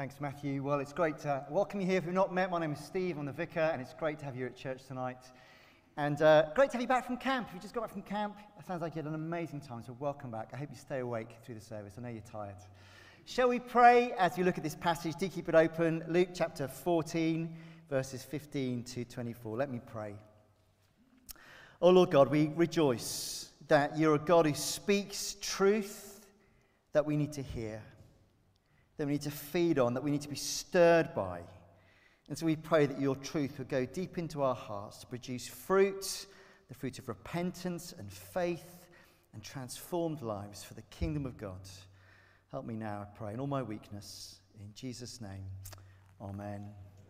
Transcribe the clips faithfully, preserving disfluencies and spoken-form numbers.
Thanks, Matthew. Well, it's great to welcome you here. If you've not met, my name is Steve. I'm the vicar, and it's great to have you at church tonight. And uh, great to have you back from camp. If you just got back from camp, it sounds like you had an amazing time, so welcome back. I hope you stay awake through the service. I know you're tired. Shall we pray as we look at this passage? Do keep it open. Luke chapter fourteen, verses fifteen to twenty-four. Let me pray. Oh, Lord God, we rejoice that you're a God who speaks truth that we need to hear, that we need to feed on, that we need to be stirred by. And so we pray that your truth will go deep into our hearts to produce fruit, the fruit of repentance and faith and transformed lives for the kingdom of God. Help me now, I pray, in all my weakness. In Jesus' name, amen.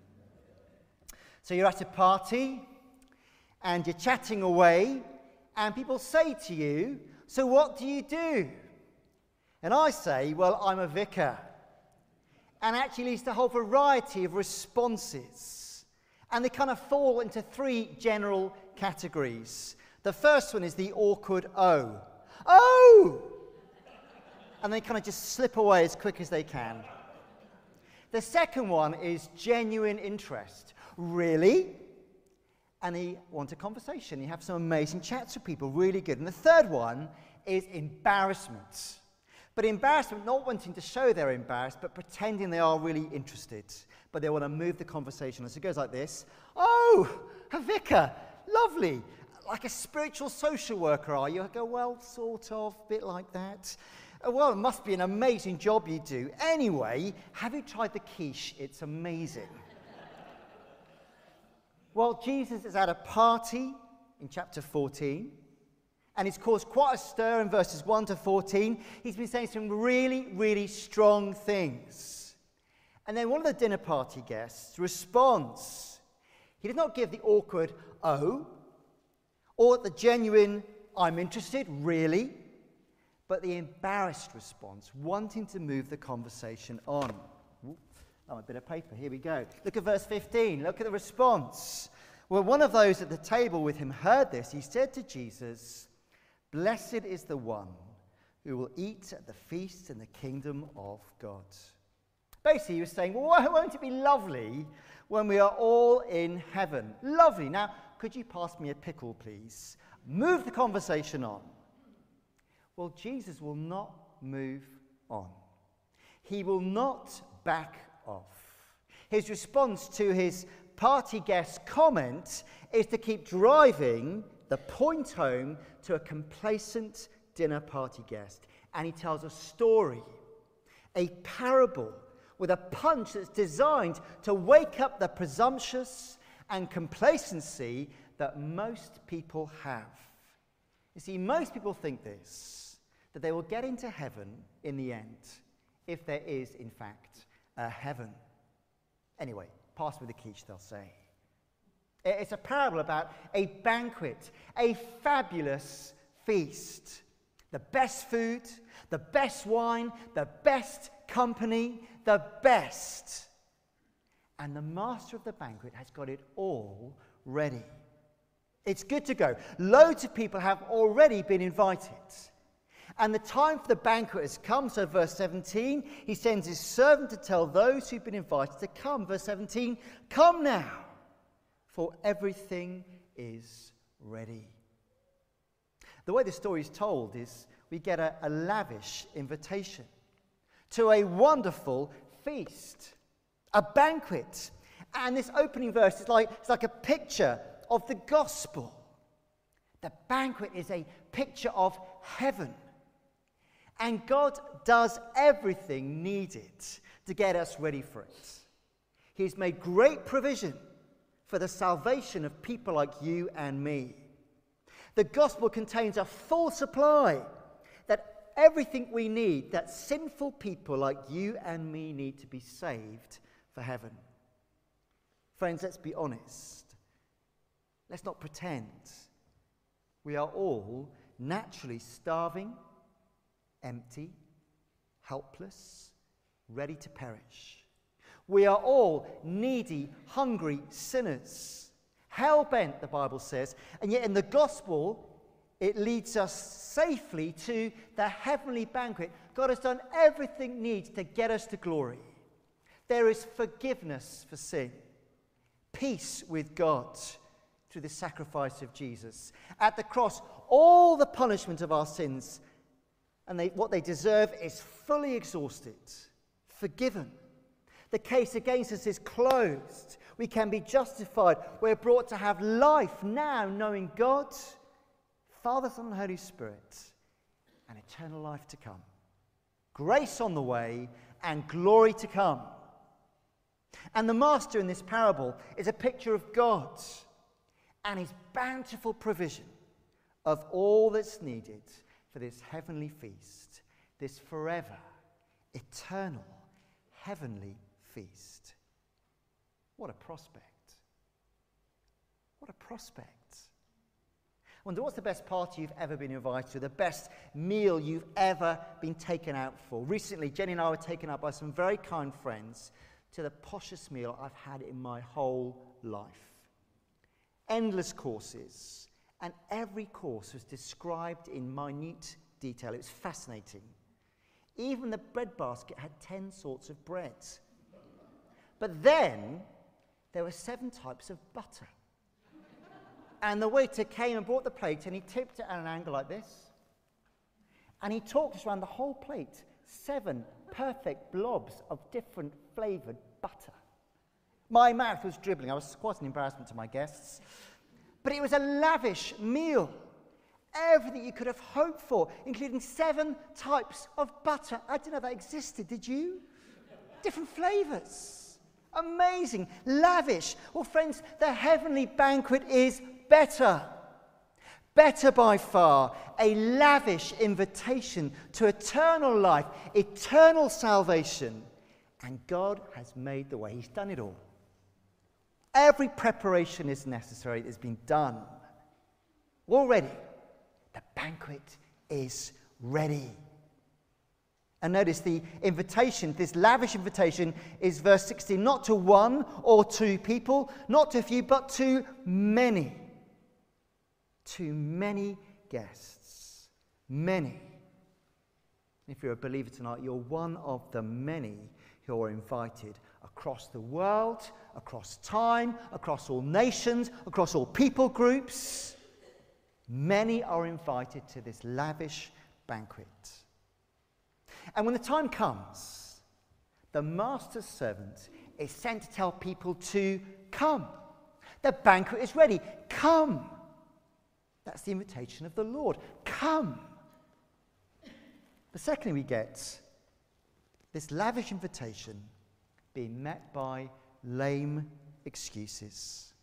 So you're at a party and you're chatting away and people say to you, so what do you do? And I say, well, I'm a vicar. And actually leads to a whole variety of responses. And they kind of fall into three general categories. The first one is the awkward oh. Oh! And they kind of just slip away as quick as they can. The second one is genuine interest. Really? And they want a conversation. You have some amazing chats with people, really good. And the third one is embarrassment. But embarrassment, not wanting to show they're embarrassed, but pretending they are really interested. But they want to move the conversation. And so it goes like this. Oh, a vicar, lovely. Like a spiritual social worker, are you? I go, well, sort of, a bit like that. Oh, well, it must be an amazing job you do. Anyway, have you tried the quiche? It's amazing. Well, Jesus is at a party in chapter fourteen. And he's caused quite a stir in verses one to fourteen. He's been saying some really, really strong things. And then one of the dinner party guests responds. He does not give the awkward, oh, or the genuine, I'm interested, really, but the embarrassed response, wanting to move the conversation on. Ooh, oh, a bit of paper, here we go. Look at verse fifteen, look at the response. Well, one of those at the table with him heard this. He said to Jesus, blessed is the one who will eat at the feast in the kingdom of God. Basically, he was saying, well, won't it be lovely when we are all in heaven? Lovely. Now, could you pass me a pickle, please? Move the conversation on. Well, Jesus will not move on. He will not back off. His response to his party guest's comment is to keep driving the point home to a complacent dinner party guest. And he tells a story, a parable with a punch that's designed to wake up the presumptuous and complacency that most people have. You see, most people think this, that they will get into heaven in the end, if there is, in fact, a heaven. Anyway, pass me the quiche, they'll say. It's a parable about a banquet, a fabulous feast. The best food, the best wine, the best company, the best. And the master of the banquet has got it all ready. It's good to go. Loads of people have already been invited. And the time for the banquet has come. So verse seventeen, he sends his servant to tell those who've been invited to come. Verse seventeen, come now, for everything is ready. The way the story is told is we get a, a lavish invitation to a wonderful feast, a banquet. And this opening verse is like, it's like a picture of the gospel. The banquet is a picture of heaven. And God does everything needed to get us ready for it. He's made great provision for the salvation of people like you and me. The gospel contains a full supply that everything we need, that sinful people like you and me need to be saved for heaven. Friends, let's be honest. Let's not pretend. We are all naturally starving, empty, helpless, ready to perish. We are all needy, hungry sinners, hell-bent, the Bible says, and yet in the gospel, it leads us safely to the heavenly banquet. God has done everything needs to get us to glory. There is forgiveness for sin, peace with God through the sacrifice of Jesus. At the cross, all the punishment of our sins and they, what they deserve is fully exhausted, forgiven. The case against us is closed. We can be justified. We're brought to have life now, knowing God, Father, Son, and Holy Spirit, and eternal life to come. Grace on the way and glory to come. And the master in this parable is a picture of God and his bountiful provision of all that's needed for this heavenly feast, this forever, eternal, heavenly feast. What a prospect. What a prospect. I wonder, what's the best party you've ever been invited to, the best meal you've ever been taken out for? Recently, Jenny and I were taken out by some very kind friends to the poshest meal I've had in my whole life. Endless courses, and every course was described in minute detail. It was fascinating. Even the bread basket had ten sorts of bread. But then there were seven types of butter. And the waiter came and brought the plate, and he tipped it at an angle like this. And he talked us around the whole plate, seven perfect blobs of different flavoured butter. My mouth was dribbling. I was quite an embarrassment to my guests. But it was a lavish meal. Everything you could have hoped for, including seven types of butter. I didn't know that existed, did you? Different flavours. Amazing. Lavish. Well, friends, the heavenly banquet is better. Better by far. A lavish invitation to eternal life, eternal salvation. And God has made the way. He's done it all. Every preparation is necessary. It has been done. Already, the banquet is ready. And notice the invitation, this lavish invitation, is verse sixteen, not to one or two people, not to a few, but to many. To many guests. Many. If you're a believer tonight, you're one of the many who are invited across the world, across time, across all nations, across all people groups. Many are invited to this lavish banquet. And when the time comes, the master's servant is sent to tell people to come. The banquet is ready. Come. That's the invitation of the Lord. Come. But secondly, we get this lavish invitation being met by lame excuses.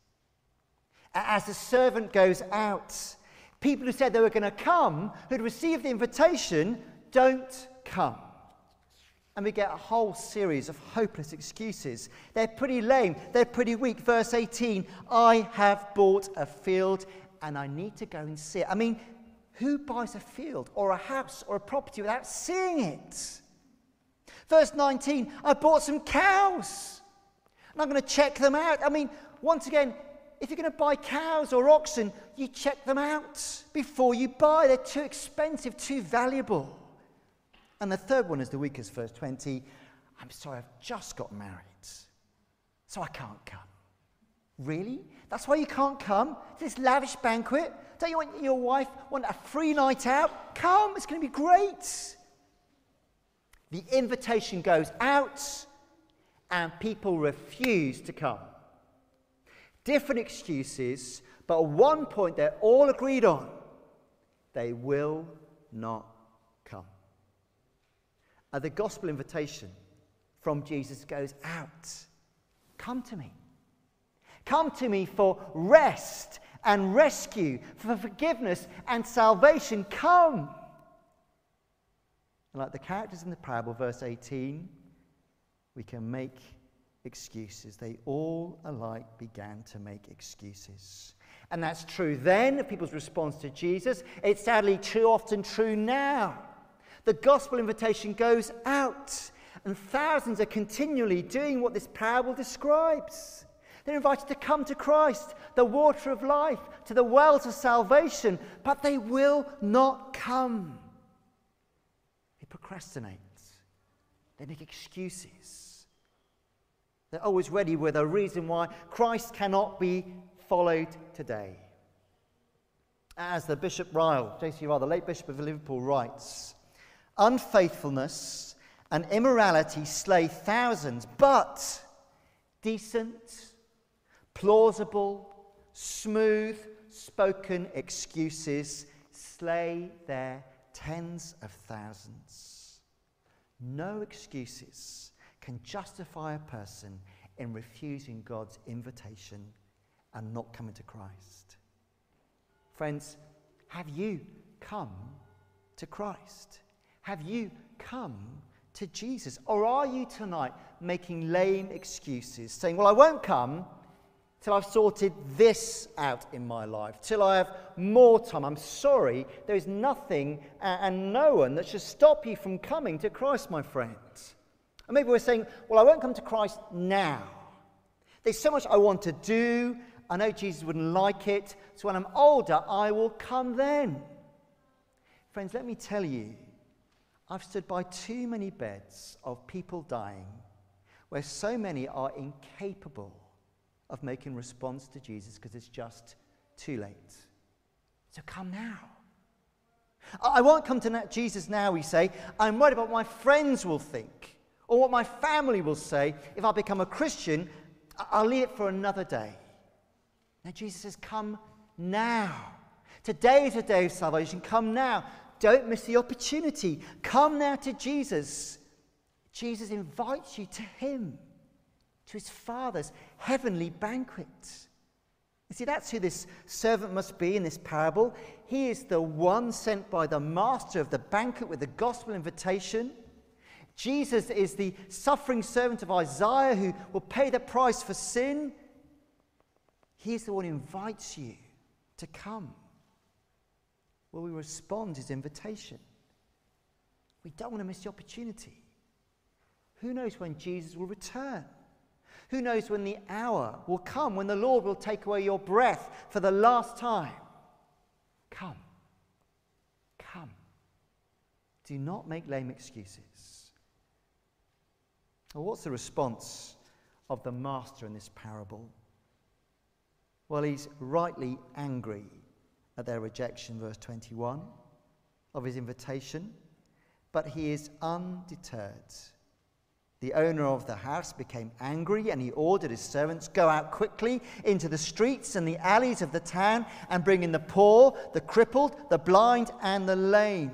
As the servant goes out, people who said they were going to come, who'd received the invitation, don't come. And we get a whole series of hopeless excuses. They're pretty lame. They're pretty weak. Verse eighteen, I have bought a field and I need to go and see it. I mean, who buys a field or a house or a property without seeing it? Verse nineteen, I bought some cows and I'm going to check them out. I mean, once again, if you're going to buy cows or oxen, you check them out before you buy. They're too expensive, too valuable. And the third one is the weakest, verse twenty. I'm sorry, I've just got married, so I can't come. Really? That's why you can't come to this lavish banquet? Don't you want your wife want a free night out? Come, it's going to be great. The invitation goes out and people refuse to come. Different excuses, but at one point they're all agreed on. They will not come. And the gospel invitation from Jesus goes out. Come to me. Come to me for rest and rescue, for forgiveness and salvation. Come. And like the characters in the parable, verse eighteen, we can make excuses. They all alike began to make excuses. And that's true then of people's response to Jesus. It's sadly too often true now. The gospel invitation goes out, and thousands are continually doing what this parable describes. They're invited to come to Christ, the water of life, to the wells of salvation, but they will not come. They procrastinate. They make excuses. They're always ready with a reason why Christ cannot be followed today. As the Bishop Ryle, J C Ryle, the late Bishop of Liverpool, writes, unfaithfulness and immorality slay thousands, but decent, plausible, smooth-spoken excuses slay their tens of thousands. No excuses can justify a person in refusing God's invitation and not coming to Christ. Friends, have you come to Christ? Have you come to Jesus? Or are you tonight making lame excuses, saying, well, I won't come till I've sorted this out in my life, till I have more time. I'm sorry, there is nothing and no one that should stop you from coming to Christ, my friends. And maybe we're saying, well, I won't come to Christ now. There's so much I want to do. I know Jesus wouldn't like it. So when I'm older, I will come then. Friends, let me tell you, I've stood by too many beds of people dying where so many are incapable of making response to Jesus because it's just too late. So come now. I won't come to Jesus now, we say. I'm worried about what my friends will think or what my family will say. If I become a Christian, I'll leave it for another day. Now Jesus says, come now. Today is a day of salvation. Come now. Don't miss the opportunity. Come now to Jesus. Jesus invites you to him, to his Father's heavenly banquet. You see, that's who this servant must be in this parable. He is the one sent by the master of the banquet with the gospel invitation. Jesus is the suffering servant of Isaiah who will pay the price for sin. He is the one who invites you to come. Will we respond to his invitation? We don't want to miss the opportunity. Who knows when Jesus will return? Who knows when the hour will come, when the Lord will take away your breath for the last time? Come. Come. Do not make lame excuses. Well, what's the response of the master in this parable? Well, he's rightly angry at their rejection, verse twenty-one, of his invitation, but he is undeterred. The owner of the house became angry, and he ordered his servants, go out quickly into the streets and the alleys of the town and bring in the poor, the crippled, the blind, and the lame.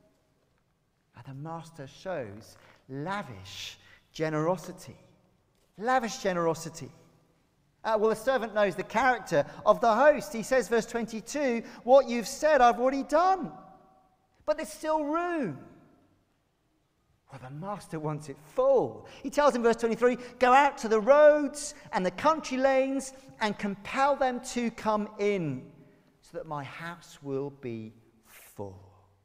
And the master shows lavish generosity. Lavish generosity. Uh, well, the servant knows the character of the host. He says, verse twenty-two, what you've said I've already done, but there's still room. Well, the master wants it full. He tells him, verse twenty-three, go out to the roads and the country lanes and compel them to come in so that my house will be full.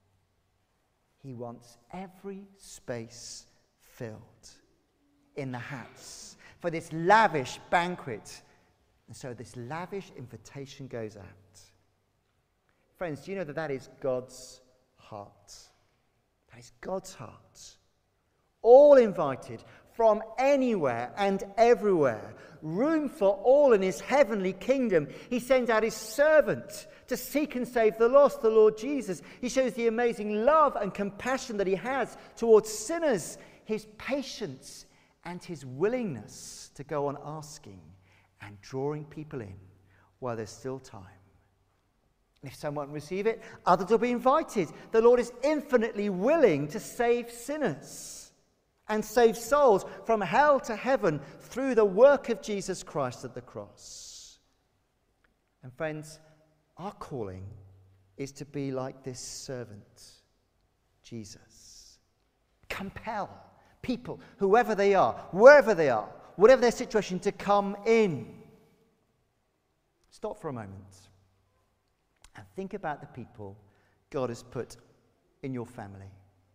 He wants every space filled in the house for this lavish banquet. And so this lavish invitation goes out. Friends, do you know that that is God's heart? That is God's heart. All invited from anywhere and everywhere. Room for all in his heavenly kingdom. He sends out his servant to seek and save the lost, the Lord Jesus. He shows the amazing love and compassion that he has towards sinners, his patience and his willingness to go on asking and drawing people in while there's still time. If some won't receive it, others will be invited. The Lord is infinitely willing to save sinners and save souls from hell to heaven through the work of Jesus Christ at the cross. And friends, our calling is to be like this servant, Jesus. Compel people, whoever they are, wherever they are, whatever their situation, to come in. Stop for a moment and think about the people God has put in your family.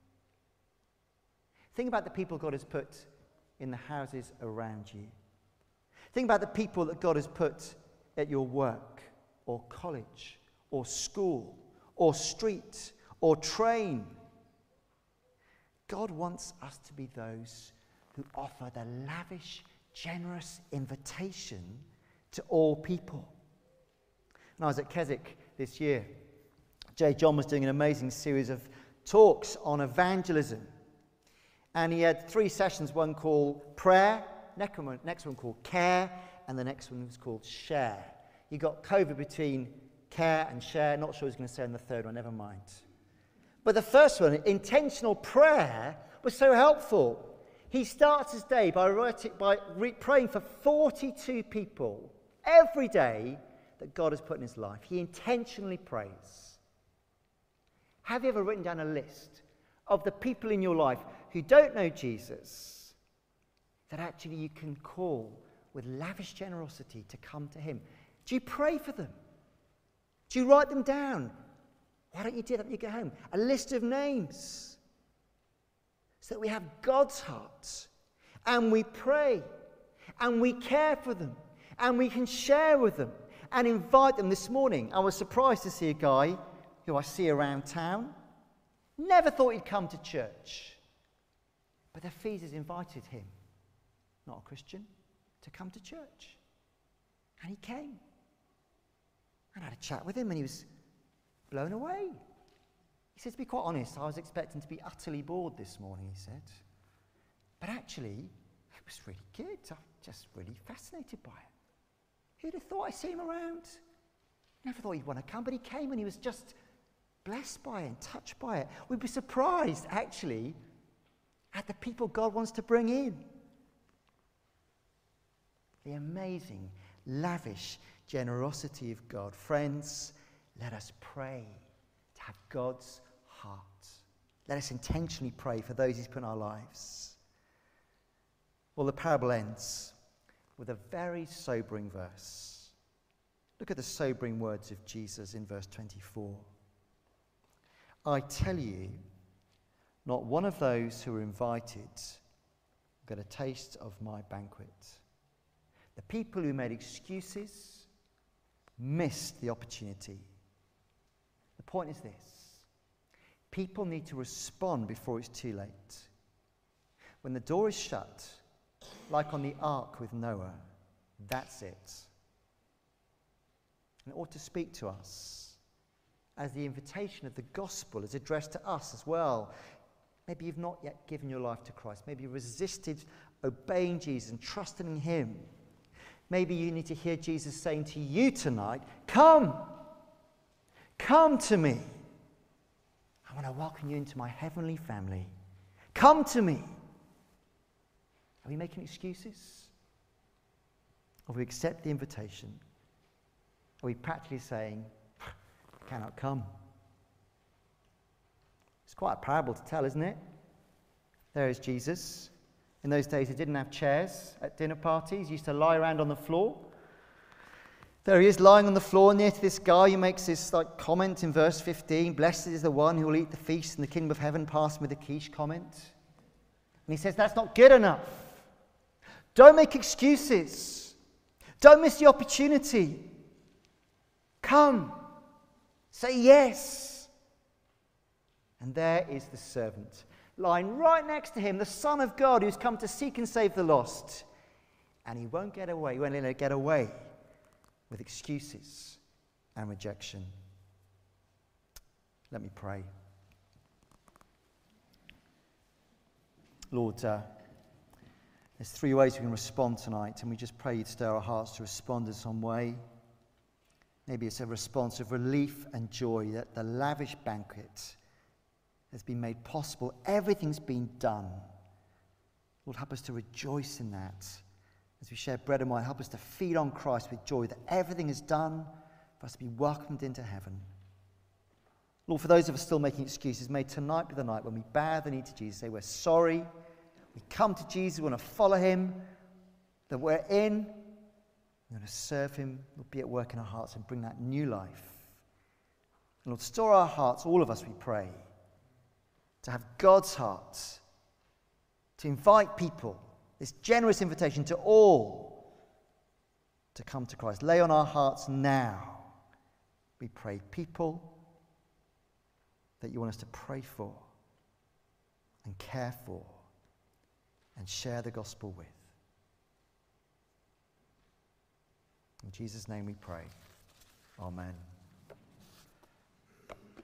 Think about the people God has put in the houses around you. Think about the people that God has put at your work or college or school or street or train. God wants us to be those who offer the lavish generous invitation to all people. When I was at Keswick this year, J. John was doing an amazing series of talks on evangelism. And he had three sessions, one called prayer, next one, next one called care, and the next one was called share. You got COVID between care and share. Not sure what he was going to say on the third one, never mind. But the first one, intentional prayer, was so helpful. He starts his day by, writing, by re- praying for forty-two people every day that God has put in his life. He intentionally prays. Have you ever written down a list of the people in your life who don't know Jesus that actually you can call with lavish generosity to come to him? Do you pray for them? Do you write them down? Why don't you do that when you go home? A list of names so that we have God's heart and we pray and we care for them and we can share with them and invite them. This morning I was surprised to see a guy who I see around town. Never thought he'd come to church. But the Ephesians invited him, not a Christian, to come to church. And he came. And I had a chat with him and he was blown away. He said, to be quite honest, I was expecting to be utterly bored this morning, he said. But actually, it was really good. I'm just really fascinated by it. Who'd have thought I'd see him around? Never thought he'd want to come, but he came and he was just blessed by it and touched by it. We'd be surprised, actually, at the people God wants to bring in. The amazing, lavish generosity of God. Friends, let us pray to have God's heart. Let us intentionally pray for those he's put in our lives. Well, the parable ends with a very sobering verse. Look at the sobering words of Jesus in verse twenty-four. I tell you, not one of those who were invited got a taste of my banquet. The people who made excuses missed the opportunity. The point is this: people need to respond before it's too late. When the door is shut, like on the ark with Noah, that's it. And it ought to speak to us, as the invitation of the gospel is addressed to us as well. Maybe you've not yet given your life to Christ. Maybe you resisted obeying Jesus and trusting in him. Maybe you need to hear Jesus saying to you tonight, come, come to me. I want to welcome you into my heavenly family. Come to me. Are we making excuses? Or we accept the invitation? Are we practically saying, I cannot come? It's quite a parable to tell, isn't it? There is Jesus. In those days, they didn't have chairs at dinner parties. He used to lie around on the floor. There he is, lying on the floor near to this guy who makes this like comment in verse fifteen. Blessed is the one who will eat the feast in the kingdom of heaven. Pass me the quiche comment. And he says, that's not good enough. Don't make excuses. Don't miss the opportunity. Come. Say yes. And there is the servant, lying right next to him, the Son of God who's come to seek and save the lost. And he won't get away, he won't let it get away with excuses and rejection. Let me pray. Lord, uh, there's three ways we can respond tonight, and we just pray you'd stir our hearts to respond in some way. Maybe it's a response of relief and joy that the lavish banquet has been made possible. Everything's been done. Lord, help us to rejoice in that. As we share bread and wine, help us to feed on Christ with joy that everything is done for us to be welcomed into heaven. Lord, for those of us still making excuses, may tonight be the night when we bow the knee to Jesus, say we're sorry, we come to Jesus, we want to follow him, that we're in, we're going to serve him, we'll be at work in our hearts and bring that new life. And Lord, store our hearts, all of us, we pray, to have God's heart, to invite people, this generous invitation to all to come to Christ. Lay on our hearts now, we pray, people that you want us to pray for and care for and share the gospel with. In Jesus' name we pray. Amen.